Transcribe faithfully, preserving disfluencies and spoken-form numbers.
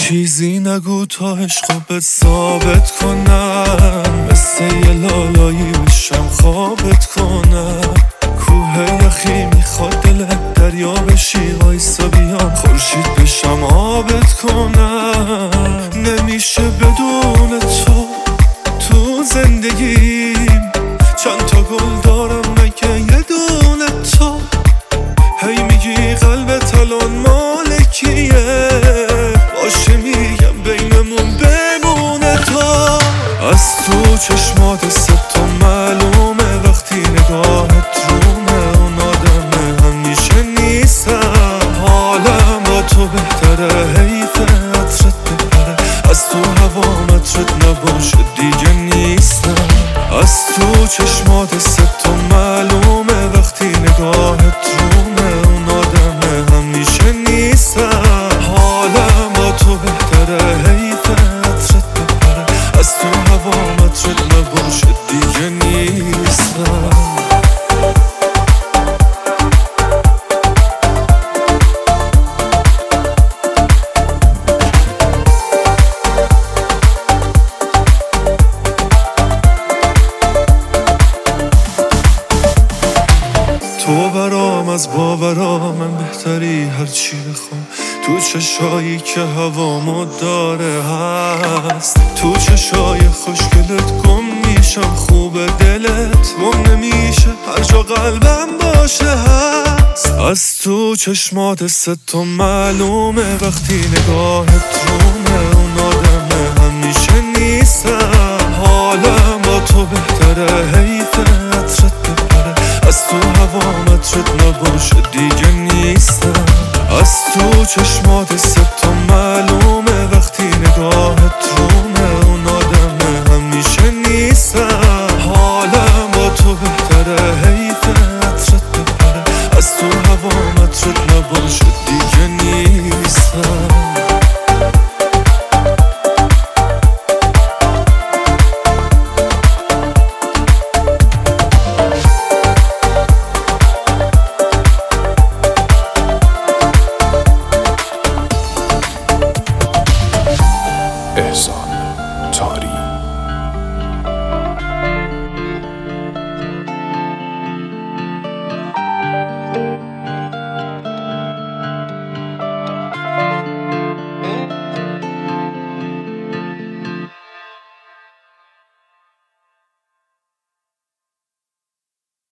چیزی نگو تا عشقابت ثابت کنم، مثل یه لالایی بشم خوابت کنم. کوه یخی میخواد دلت دریا بشی، وایسا بیام خورشید بشم آبت کنم. نمیشه بدون تو تو زندگیم، چند تا گل دارم مگه یه دونه تو. هی میگی قلبت الان مالکیه، باشه میگم بینمون بمونه تا. از تو چشمات ستا معلومه، وقتی نگاهت رومه اون آدمه همیشه نیستم. حالم با تو بهتره، حیفه عطرت بپره، از تو هوا مطرت نباشه دیگه نیستم. از تو چشمات ستا معلومه، وقتی نگاهت رومه اون آدمه همیشه نیستم. حالم با تو بهتره، حیفه عطرت بپره، از تو هوا مطرت نباشه دیگه نیستم. تو برام از باورام من بهتری هرچی بخوام، تو چشایی که هوامو داره هست. تو چشای خوشگلت گم میشم، خوب دلت گم نمیشه هر جا قلبم باشه هست. از تو چشمات ستا معلومه، وقتی نگاهت رومه اون آدمه همیشه نیستم. حالم با تو بهتره، حیفه عطرت بپره، از تو هوا مطرت نباشه دیگه نیستم. از تو چشمات ستا معلومه، وقتی نگاهت رومه اون آدمه همیشه نیستم. حالم با تو بهتره، حیفه عطرت بپره، از تو هوا مطرت نباشه دیگه نیستم.